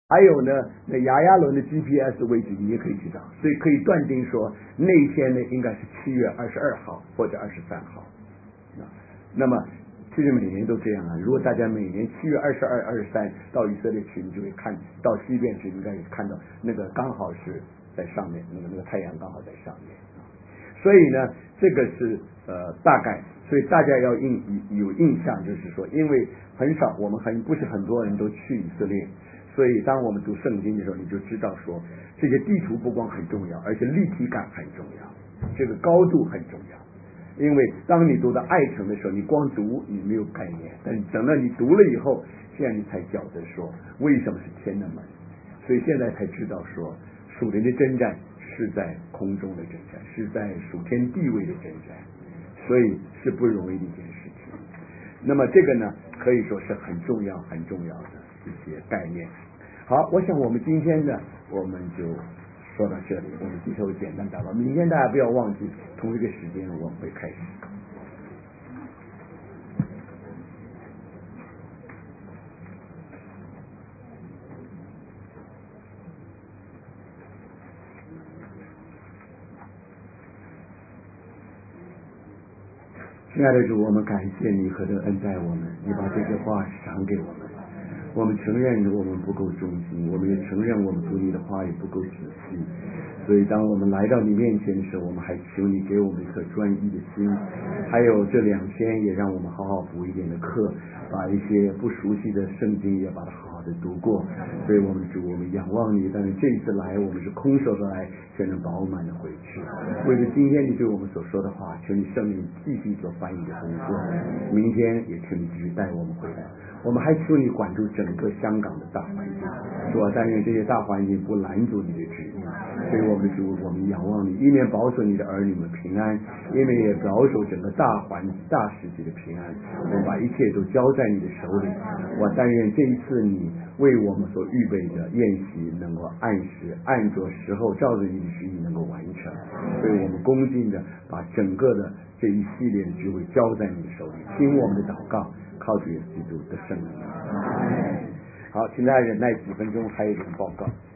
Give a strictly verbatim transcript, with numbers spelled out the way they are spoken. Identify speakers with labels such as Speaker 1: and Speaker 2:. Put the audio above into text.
Speaker 1: 还有呢，那亚亚伦的 G P S 位置你也可以知道，所以可以断定说那一天呢应该是七月二十二号或者二十三号。那么其实每年都这样啊，如果大家每年七月二十二、二十三到以色列去，你就会看到西边去，应该也看到那个刚好是在上面，那个那个太阳刚好在上面。所以呢，这个是呃大概，所以大家要印有印象，就是说，因为很少我们很不是很多人都去以色列。所以当我们读圣经的时候，你就知道说，这些地图不光很重要，而且立体感很重要，这个高度很重要。因为当你读到爱城的时候，你光读你没有概念，但等到你读了以后，现在你才晓得说为什么是天的门。所以现在才知道说，属灵的征战是在空中的征战，是在属天地位的征战，所以是不容易的一件事情。那么这个呢，可以说是很重要很重要的一些概念。好，我想我们今天呢，我们就说到这里，我们低头简单祷告。明天大家不要忘记，同一个时间我们会开始。亲爱的主，我们感谢你和这个恩待我们，你把这些话赏给我们。我们承认我们不够忠心，我们也承认我们读你的话也不够仔细，所以当我们来到你面前的时候，我们还求你给我们一颗专一的心。还有这两天也让我们好好补一点的课，把一些不熟悉的圣经也把它好好的读过。所以我们主，我们仰望你，但是这一次来我们是空手的来，却能饱满的回去。为了今天你对我们所说的话，求你圣灵继续做翻译的工作，明天也求你继续带我们回来。我们还求你管住整个香港的大环境，是吧？但愿这些大环境不拦阻你的旨意。所以我们主，我们仰望你，一面保守你的儿女们平安，一面也保守整个大环大世界的平安。我们把一切都交在你的手里。我但愿这一次你为我们所预备的宴席能够按时按着时候照着你的旨意能够完成。所以我们恭敬的把整个的这一系列的聚会交在你的手里，听我们的祷告，靠主耶稣基督的圣名。好，请大家忍耐几分钟，还有一点报告。